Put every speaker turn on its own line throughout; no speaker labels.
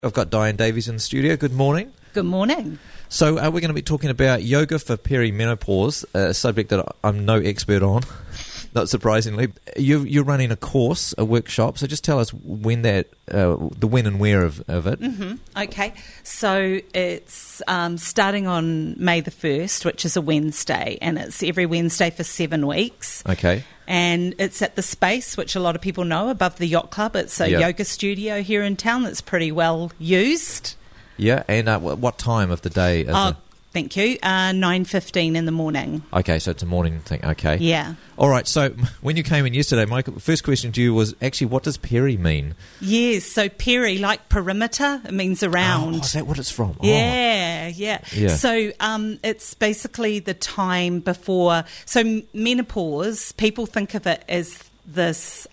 I've got Diane Davies in the studio. Good morning.
Good morning.
So we're going to be talking about yoga for perimenopause, a subject that I'm no expert on, not surprisingly. You're running a course, a workshop, so just tell us when the when and where of it.
Mm-hmm. Okay, so it's starting on May the 1st, which is a Wednesday, and it's every Wednesday for 7 weeks.
Okay.
And it's at the Space, which a lot of people know, above the Yacht Club. It's a yoga studio here in town that's pretty well used.
Yeah, and what time of the day is it?
Thank you. 9:15 in the morning.
Okay, so it's a morning thing. Okay.
Yeah.
All right, so when you came in yesterday, my first question to you was actually, what does peri mean?
Yes, so peri, like perimeter, it means around.
Oh, is that what it's from?
Yeah.
Yeah.
So it's basically the time before. So menopause, people think of it as this,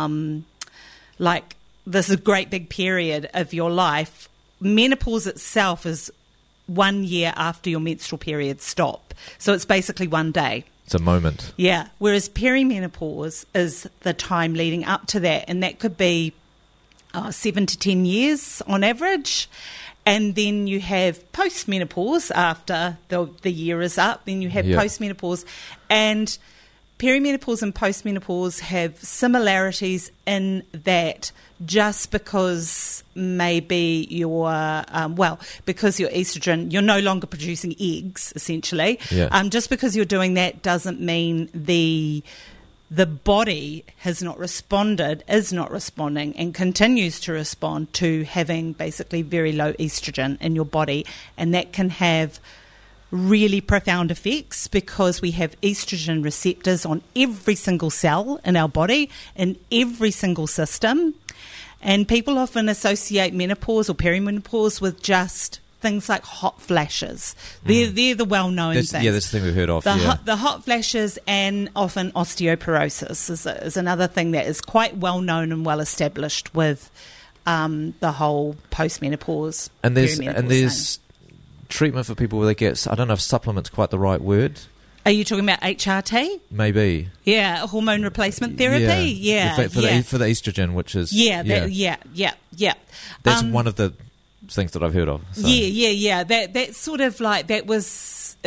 this is a great big period of your life. Menopause itself is 1 year after your menstrual periods stop. So it's basically 1 day.
It's a moment.
Yeah. Whereas perimenopause is the time leading up to that. And that could be 7 to 10 years on average. And then you have postmenopause after the year is up. Then you have postmenopause. And perimenopause and postmenopause have similarities in that just because maybe because your estrogen, you're no longer producing eggs, essentially.
Yeah.
Just because you're doing that doesn't mean the body is not responding and continues to respond to having basically very low estrogen in your body. And that can have really profound effects because we have estrogen receptors on every single cell in our body, in every single system. And people often associate menopause or perimenopause with just things like hot flashes. They're the well-known things.
Yeah, that's the thing we've heard of.
The hot flashes, and often osteoporosis is another thing that is quite well-known and well-established with the whole postmenopause, perimenopause
there's treatment for people where they get, I don't know if supplement's quite the right word.
Are you talking about HRT?
Maybe.
Yeah, hormone replacement therapy. Yeah.
For the estrogen, which is...
Yeah.
That's one of the things that I've heard of. So.
Yeah. That's sort of like, that was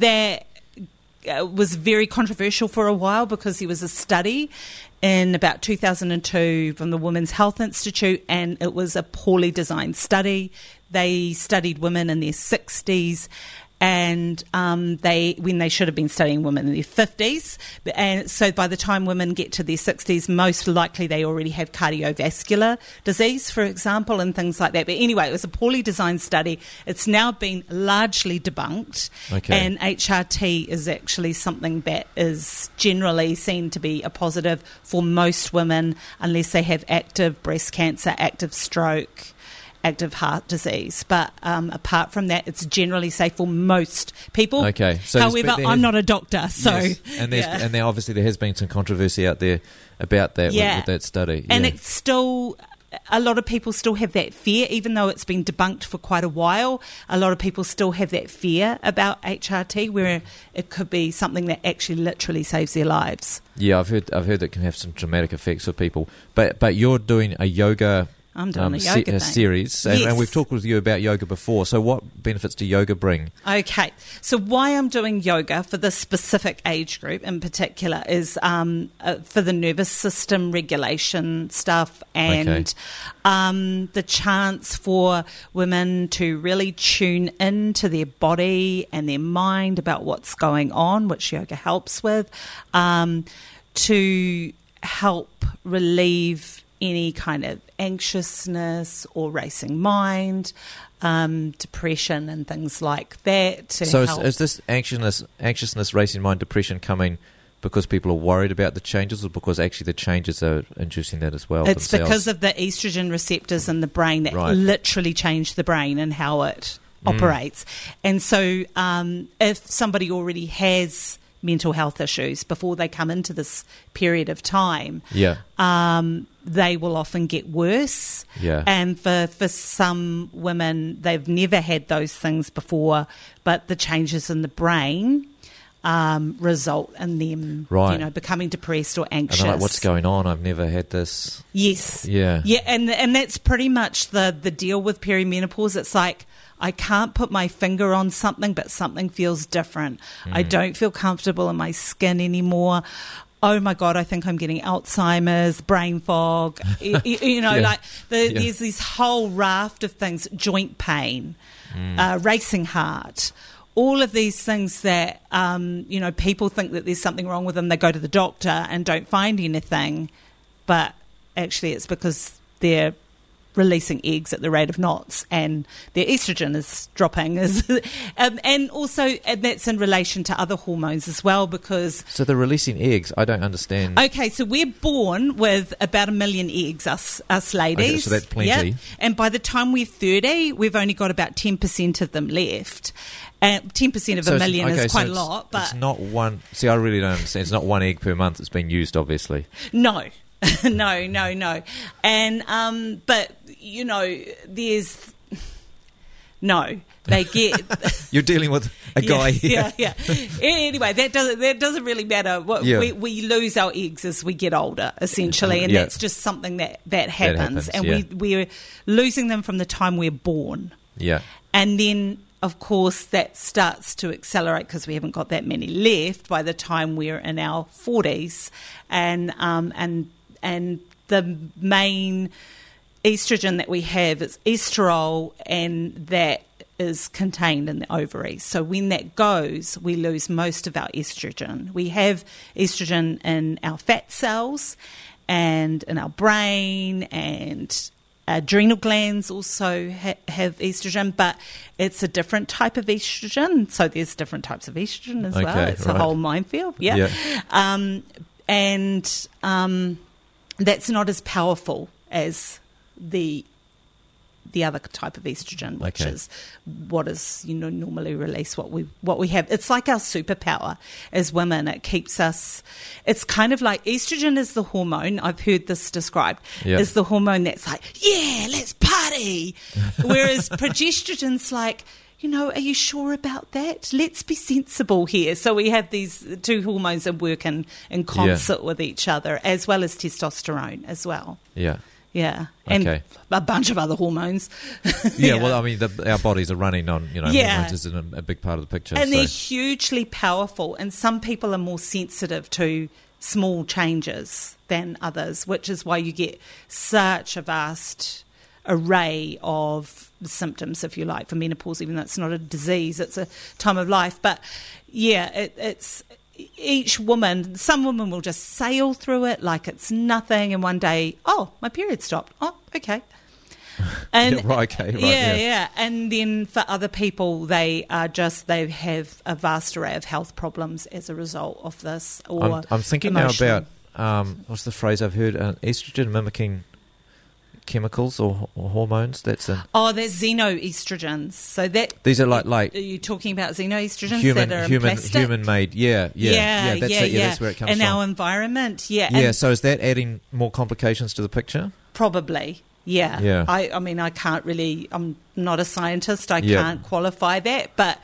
very controversial for a while because there was a study in about 2002 from the Women's Health Institute, and it was a poorly designed study. They studied women in their 60s, and when they should have been studying women in their 50s. And so by the time women get to their 60s, most likely they already have cardiovascular disease, for example, and things like that. But anyway, it was a poorly designed study. It's now been largely debunked.
Okay.
And HRT is actually something that is generally seen to be a positive for most women, unless they have active breast cancer, active stroke, active heart disease. But apart from that, it's generally safe for most people.
Okay. So
however, I'm not a doctor, so...
Yes. And there obviously there has been some controversy out there about that with that study.
And it's still... A lot of people still have that fear, even though it's been debunked for quite a while. A lot of people still have that fear about HRT, where it could be something that actually literally saves their lives.
Yeah, I've heard that can have some dramatic effects for people. But you're doing a yoga...
I'm doing a yoga
series, and we've talked with you about yoga before. So what benefits do yoga bring?
Okay, so why I'm doing yoga for this specific age group in particular is for the nervous system regulation stuff, and the chance for women to really tune into their body and their mind about what's going on, which yoga helps with, to help relieve any kind of anxiousness or racing mind, depression and things like that.
So is this anxiousness, racing mind, depression coming because people are worried about the changes, or because actually the changes are inducing that as well?
It's because of the estrogen receptors in the brain that literally change the brain and how it operates. And so if somebody already has mental health issues before they come into this period of time, they will often get worse. And for some women, they've never had those things before, but the changes in the brain result in them,
Right.
becoming depressed or anxious.
And they're like, what's going on? I've never had this.
Yes.
Yeah.
Yeah, and that's pretty much the deal with perimenopause. It's like, I can't put my finger on something, but something feels different. I don't feel comfortable in my skin anymore. Oh my God, I think I'm getting Alzheimer's, brain fog.
Yeah.
There's this whole raft of things, joint pain, racing heart, all of these things that, people think that there's something wrong with them. They go to the doctor and don't find anything, but actually it's because they're releasing eggs at the rate of knots and their estrogen is dropping. And also that's in relation to other hormones as well, because...
So they're releasing eggs. I don't understand.
Okay, so we're born with about 1 million eggs, us ladies.
Okay, so that's plenty.
Yep. And by the time we're 30, we've only got about 10% of them left. 10% of a million is quite a lot. But
it's not one... See, I really don't understand. It's not one egg per month that's being used, obviously.
No. No. And, but, there's... No, they get...
You're dealing with a guy here.
Yeah. Anyway, that doesn't really matter. We lose our eggs as we get older, essentially, and that's just something that happens. And we're losing them from the time we're born.
Yeah.
And then, of course, that starts to accelerate because we haven't got that many left by the time we're in our 40s. And the main estrogen that we have is estrol, and that is contained in the ovaries. So when that goes, we lose most of our estrogen. We have estrogen in our fat cells and in our brain, and adrenal glands also have estrogen, but it's a different type of estrogen. So there's different types of estrogen as well. It's a whole minefield. Yeah. And that's not as powerful as the other type of estrogen, which is what is normally released. What we have, it's like our superpower as women. It keeps us. It's kind of like estrogen is the hormone. I've heard this described is the hormone that's like, yeah, let's party. Whereas progestogen's like, are you sure about that? Let's be sensible here. So we have these two hormones that work in concert with each other, as well as testosterone as well.
Yeah.
Yeah, and a bunch of other hormones.
Well, I mean, our bodies are running on, hormones is a big part of the picture.
And they're hugely powerful, and some people are more sensitive to small changes than others, which is why you get such a vast array of symptoms, if you like, for menopause, even though it's not a disease, it's a time of life. But, it's... Each woman, some women will just sail through it like it's nothing, and one day, oh, my period stopped. Oh, okay. And
Yeah.
And then for other people, they have a vast array of health problems as a result of this. Or
I'm thinking
emotional.
now about what's the phrase I've heard? Estrogen mimicking chemicals or hormones. That's
xenoestrogens. So
these are like.
Are you talking about xenoestrogens
that
are in plastic?
Human made. That's it. That's where it comes from.
In our environment.
Yeah. So is that adding more complications to the picture?
Probably. Yeah. I mean, I can't really. I'm not a scientist. I can't qualify that, but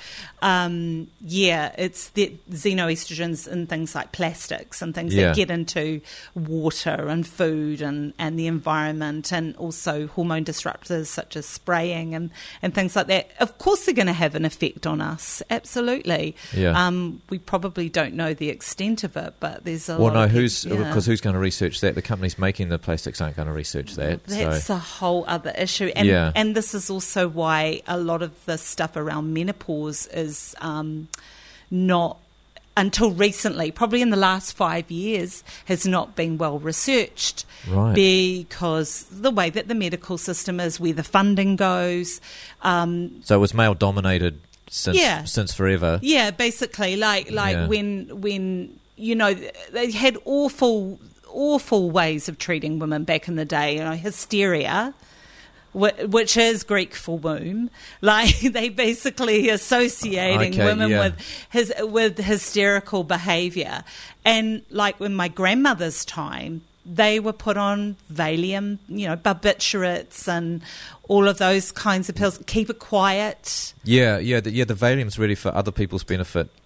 it's the xenoestrogens and things like plastics and things that get into water and food and the environment, and also hormone disruptors such as spraying and things like that. Of course, they're going to have an effect on us. Absolutely.
Yeah.
We probably don't know the extent of it, but there's a
lot.
Well, no,
who's going to research that? The companies making the plastics aren't going to research that.
That's a whole other issue, and this is also why a lot of the stuff around menopause is not, until recently, probably in the last 5 years, has not been well researched.
Right.
Because the way that the medical system is, where the funding goes.
So it was male dominated since forever.
Yeah, basically, like when they had awful ways of treating women back in the day. Hysteria, which is Greek for womb, like they basically associating women with hysterical behaviour. And like in my grandmother's time, they were put on Valium, barbiturates and all of those kinds of pills. Keep it quiet.
The Valium's really for other people's benefit.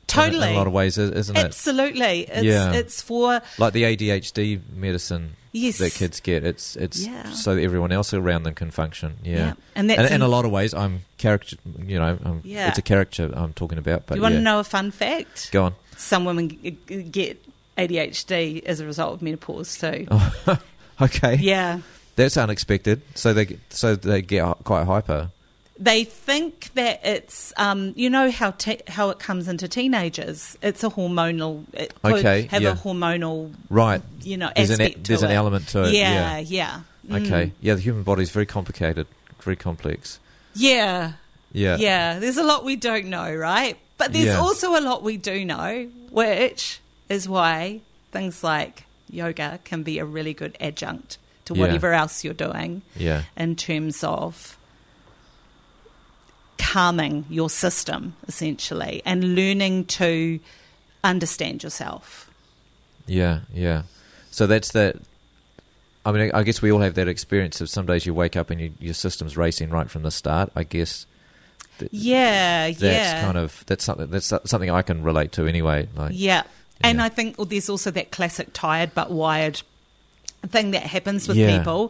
Totally.
In a lot of ways, isn't it?
Absolutely. It's for...
Like the ADHD medicine that kids get. It's so that everyone else around them can function. Yeah.
And that's
in a lot of ways, I'm character, it's a character I'm talking about. But
you want to know a fun fact?
Go on.
Some women get ADHD as a result of menopause too.
Oh, okay.
Yeah.
That's unexpected. So they get quite hyper.
They think that it's, how it comes into teenagers. It's a hormonal. It could have a hormonal,
right?
Aspect
there's an element to it.
Yeah.
Okay. Yeah, the human body is very complicated, very complex.
Yeah.
Yeah.
Yeah. There's a lot we don't know, right? But there's also a lot we do know, which is why things like yoga can be a really good adjunct to whatever else you're doing.
Yeah.
In terms of calming your system, essentially, and learning to understand yourself.
Yeah. So that's that. I mean, I guess we all have that experience of some days you wake up and your system's racing right from the start. I guess. That's something I can relate to anyway.
And I think there's also that classic tired but wired thing that happens with people.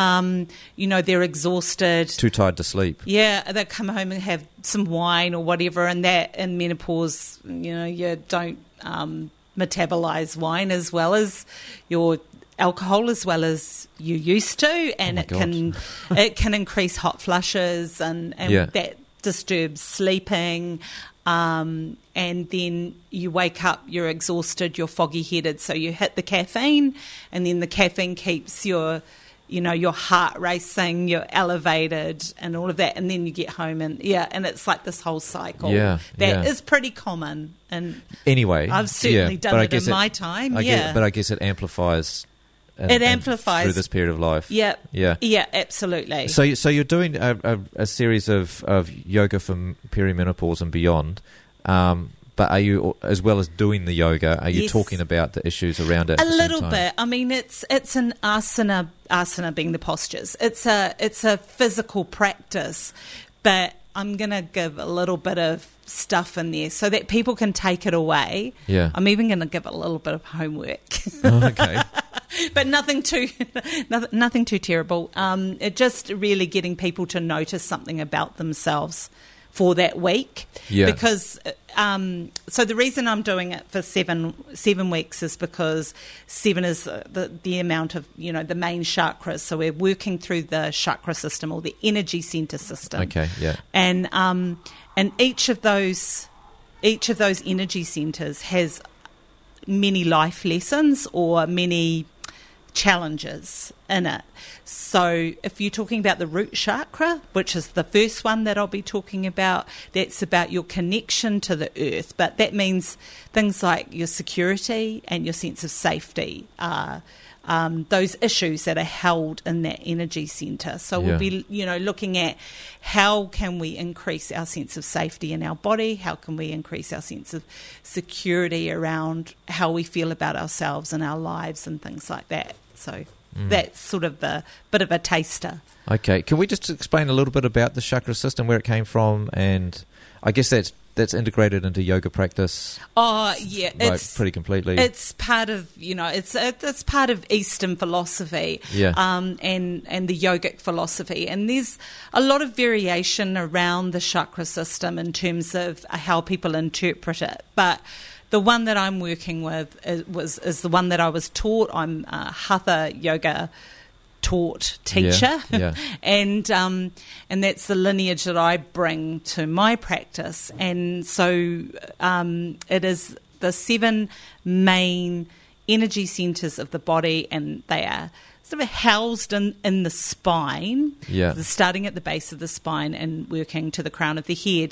They're exhausted,
too tired to sleep.
Yeah, they come home and have some wine or whatever, and that in menopause, you don't metabolize wine as well as your alcohol as well as you used to, and it can increase hot flushes and that disturbs sleeping. And then you wake up, you're exhausted, you're foggy-headed, so you hit the caffeine, and then the caffeine keeps your heart racing, you're elevated, and all of that, and then you get home, and it's like this whole cycle that is pretty common. And
anyway,
I've certainly done it in my time.
But I guess it amplifies.
It amplifies
through this period of life.
Yeah, absolutely.
So you're doing a series of yoga for perimenopause and beyond, but are you, as well as doing the yoga, are you talking about the issues around it?
A little bit. I mean, it's an asana being the postures. It's a physical practice, but I'm going to give a little bit of stuff in there so that people can take it away.
Yeah.
I'm even going to give it a little bit of homework.
Oh, okay.
But nothing too terrible. It just really getting people to notice something about themselves for that week.
Yeah.
Because so the reason I'm doing it for 7 weeks is because 7 is the amount of the main chakras. So we're working through the chakra system or the energy center system.
Okay. Yeah.
And each of those energy centers has many life lessons or many challenges in it. So if you're talking about the root chakra, which is the first one that I'll be talking about, that's about your connection to the earth, but that means things like your security and your sense of safety are those issues that are held in that energy center. So we'll be looking at how can we increase our sense of safety in our body, how can we increase our sense of security around how we feel about ourselves and our lives and things like that. So that's sort of a bit of a taster.
Okay. Can we just explain a little bit about the chakra system, where it came from, and I guess that's integrated into yoga practice?
Oh, yeah.
It's pretty completely.
It's part of, it's part of Eastern philosophy and the yogic philosophy. And there's a lot of variation around the chakra system in terms of how people interpret it. But the one that I'm working with is the one that I was taught. I'm a Hatha yoga taught teacher, and that's the lineage that I bring to my practice. And so it is the 7 main energy centers of the body, and they are sort of housed in the spine, starting at the base of the spine and working to the crown of the head.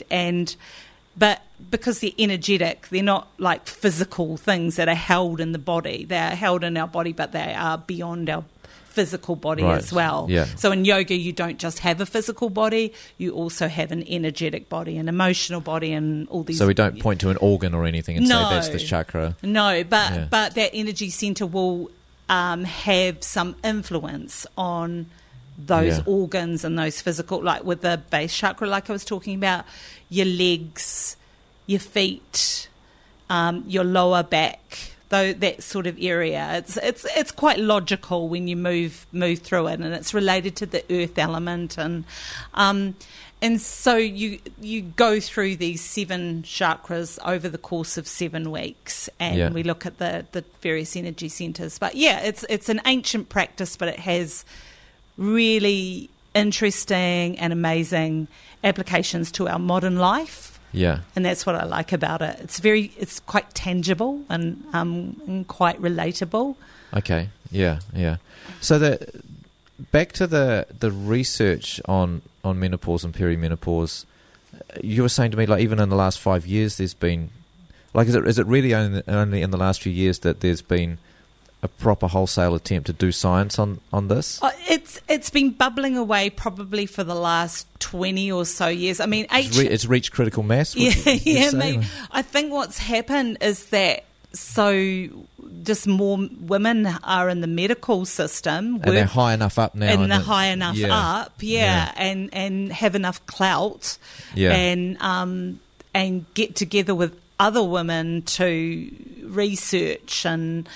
But because they're energetic, they're not like physical things that are held in the body. They are held in our body, but they are beyond our physical body as well. Yeah. So in yoga, you don't just have a physical body, you also have an energetic body, an emotional body, and all these.
So we don't point to an organ or anything and say that's the chakra.
No, but that energy center will have some influence on those organs and those physical, like with the base chakra, like I was talking about, your legs, your feet, your lower back, though, that sort of area. It's quite logical when you move through it, and it's related to the earth element, and so you go through these 7 chakras over the course of 7 weeks, and we look at the various energy centers. But yeah, it's an ancient practice, but it has really interesting and amazing applications to our modern life.
Yeah,
and that's what I like about it. It's quite tangible and quite relatable.
Okay. Yeah. So back to the research on menopause and perimenopause. You were saying to me, like, even in the last 5 years, there's been, like, is it really only in the last few years that there's been a proper wholesale attempt to do science on this?
It's been bubbling away probably for the last 20 or so years. I mean,
it's reached critical mass.
I think what's happened is that just more women are in the medical system,
and they're high enough up now,
and they're high enough up, and have enough clout, and get together with other women to research, and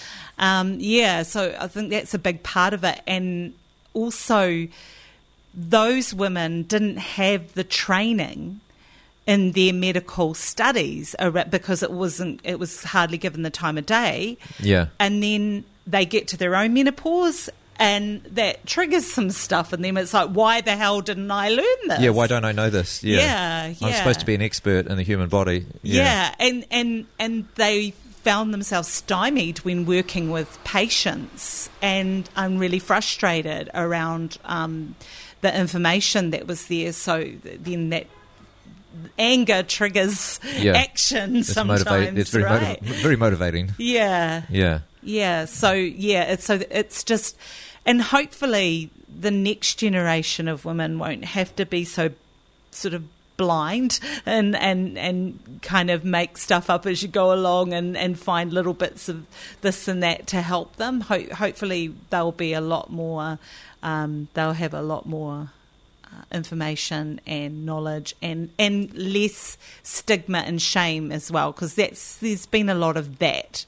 so I think that's a big part of it. And also, those women didn't have the training in their medical studies because it was hardly given the time of day. Yeah. And then they get to their own menopause, and that triggers some stuff in them. It's like, why the hell didn't I learn this?
Yeah, why don't I know this? Yeah. I'm supposed to be an expert in the human body.
Yeah, and they found themselves stymied when working with patients, and I'm really frustrated around the information that was there. So then that anger triggers action sometimes.
It's very motivating.
Yeah. So it's just, and hopefully the next generation of women won't have to be so sort of blind and kind of make stuff up as you go along and find little bits of this and that to help them. Hopefully they'll be a lot more. They'll have a lot more information and knowledge and less stigma and shame as well, because there's been a lot of that.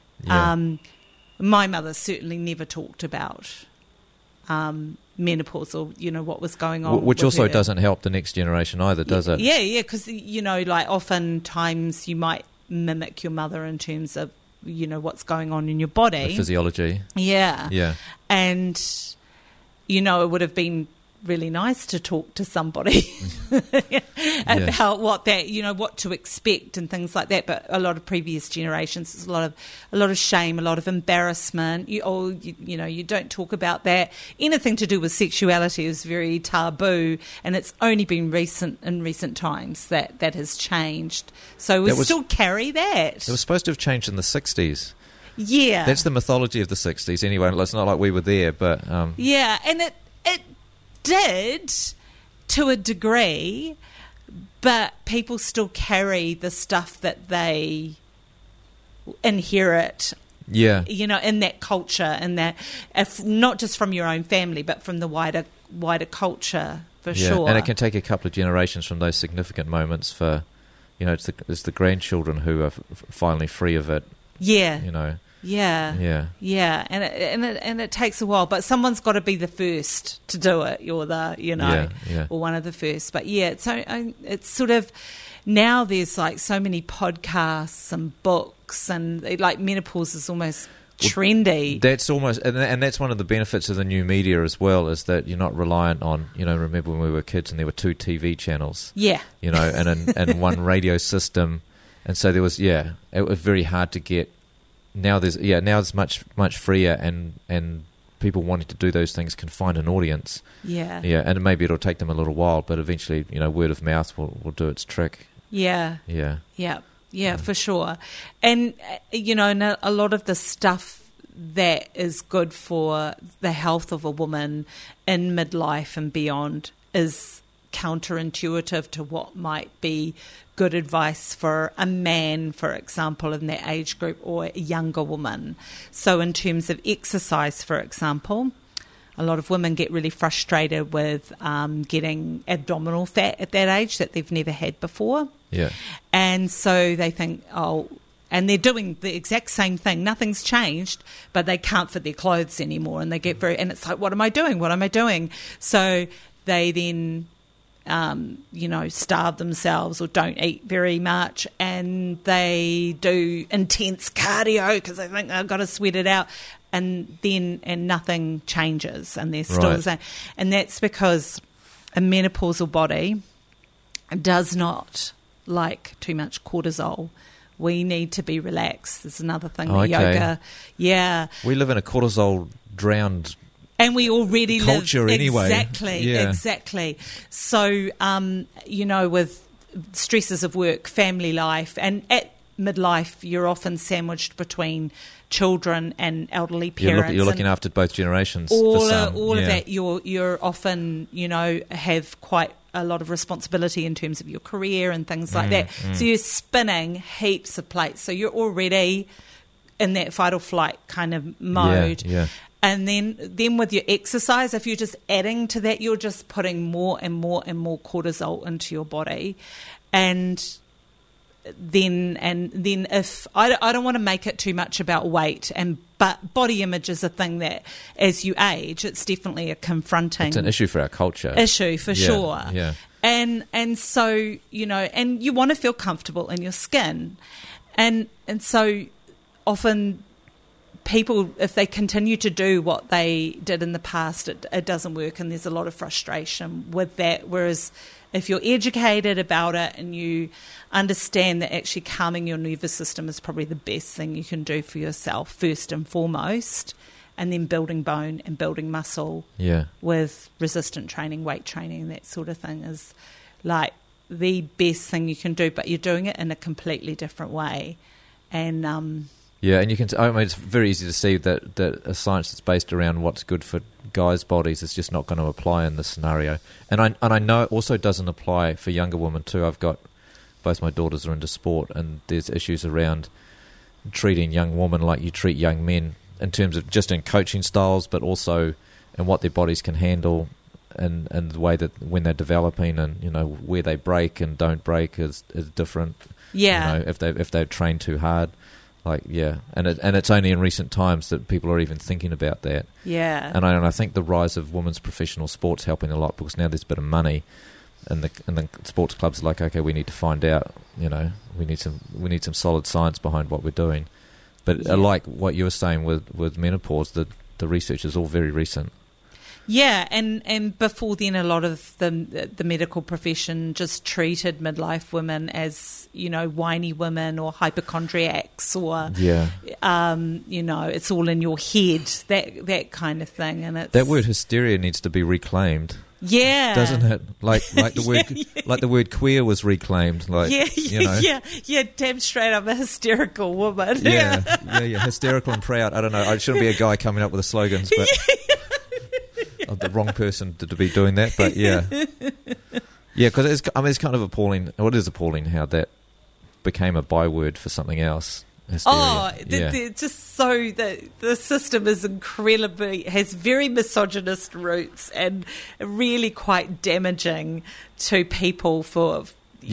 My mother certainly never talked about menopause or what was going on,
which also doesn't help the next generation either, does it?
Because like oftentimes you might mimic your mother in terms of what's going on in your body,
the physiology.
And it would have been really nice to talk to somebody about what to expect and things like that. But a lot of previous generations, there's a lot of shame, a lot of embarrassment. You don't talk about that. Anything to do with sexuality is very taboo, and it's only been in recent times that has changed. So we still carry that.
It was supposed to have changed in the 60s.
Yeah,
that's the mythology of the 60s. Anyway, it's not like we were there, but
and it did to a degree, but people still carry the stuff that they inherit. In that culture, and that if not just from your own family, but from the wider culture, for sure.
And it can take a couple of generations from those significant moments for, it's the grandchildren who are finally free of it. And it takes a while, but someone's got to be the first to do it. You're or one of the first. But it's sort of, now there's like so many podcasts and books, and like menopause is almost trendy. That's almost, and that's one of the benefits of the new media as well, is that you're not reliant on, remember when we were kids and there were 2 TV channels, and one radio system, and so there was, it was very hard to get. Now it's much freer, and people wanting to do those things can find an audience. And maybe it'll take them a little while, but eventually, word of mouth will do its trick.
For sure. And and a lot of the stuff that is good for the health of a woman in midlife and beyond is counterintuitive to what might be good advice for a man, for example, in that age group, or a younger woman. So in terms of exercise, for example, a lot of women get really frustrated with getting abdominal fat at that age that they've never had before. And so they think, and they're doing the exact same thing. Nothing's changed, but they can't fit their clothes anymore, and they get and it's like, what am I doing? What am I doing? So they then, starve themselves or don't eat very much, and they do intense cardio because they think they've got to sweat it out, and nothing changes, and they're still the same. And that's because a menopausal body does not like too much cortisol. We need to be relaxed. There's another thing that yoga. Yeah.
We live in a cortisol drowned
and we already
culture
live
anyway.
Exactly. So, with stresses of work, family life, and at midlife, you're often sandwiched between children and elderly parents.
You're looking after both generations.
All of that. You're often, have quite a lot of responsibility in terms of your career and things like that. So you're spinning heaps of plates. So you're already in that fight or flight kind of mode.
Yeah.
And then with your exercise, if you're just adding to that, you're just putting more and more and more cortisol into your body. And then if I don't want to make it too much about weight, but body image is a thing that as you age, it's definitely a confronting.
It's an issue for our culture.
Sure.
Yeah.
And so, and you want to feel comfortable in your skin. And so often people, if they continue to do what they did in the past, it doesn't work, and there's a lot of frustration with that. Whereas if you're educated about it and you understand that actually calming your nervous system is probably the best thing you can do for yourself first and foremost, and then building bone and building muscle with resistant training, weight training, that sort of thing is like the best thing you can do, but you're doing it in a completely different way. And and
you can. It's very easy to see that a science that's based around what's good for guys' bodies is just not going to apply in this scenario. And I know it also doesn't apply for younger women too. I've got both my daughters are into sport, and there's issues around treating young women like you treat young men in terms of just in coaching styles, but also in what their bodies can handle, and the way that when they're developing, and where they break and don't break is different.
Yeah.
If they've trained too hard. And it's only in recent times that people are even thinking about that.
Yeah.
And I think the rise of women's professional sports helping a lot, because now there's a bit of money, and the sports clubs are like, okay, we need to find out. We need some solid science behind what we're doing. But like what you were saying with menopause, the research is all very recent.
Yeah, and before then, a lot of the medical profession just treated midlife women as whiny women or hypochondriacs, or it's all in your head, that kind of thing. And it's,
that word hysteria needs to be reclaimed.
Yeah,
doesn't it? Like the word like the word queer was reclaimed.
Damn straight, I'm a hysterical woman.
Yeah, hysterical and proud. I don't know. I shouldn't be a guy coming up with the slogans, but. I'm the wrong person to be doing that, but because it's kind of appalling. Well, it is appalling how that became a byword for something else. Hysteria.
Just so that the system is has very misogynist roots and really quite damaging to people for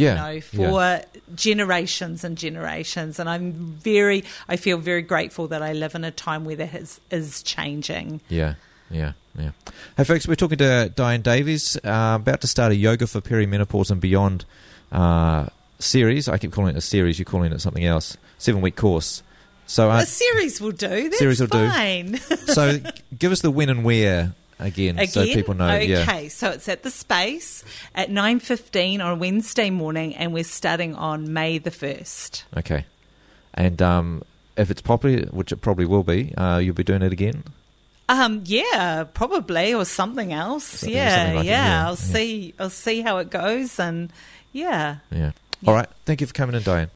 generations and generations. And I feel very grateful that I live in a time where that is changing.
Yeah. Hey folks, we're talking to Diane Davies, about to start a Yoga for Perimenopause and Beyond series. I keep calling it a series, you're calling it something else. 7-week course. So
a series will do. That's fine.
So give us the when and where again, so people know.
Okay, so it's at the Space at 9:15 on Wednesday morning, and we're starting on May the 1st.
Okay. And if it's popular, which it probably will be, you'll be doing it again?
Probably, or something else. I'll see how it goes, and
All right. Thank you for coming in, Diane.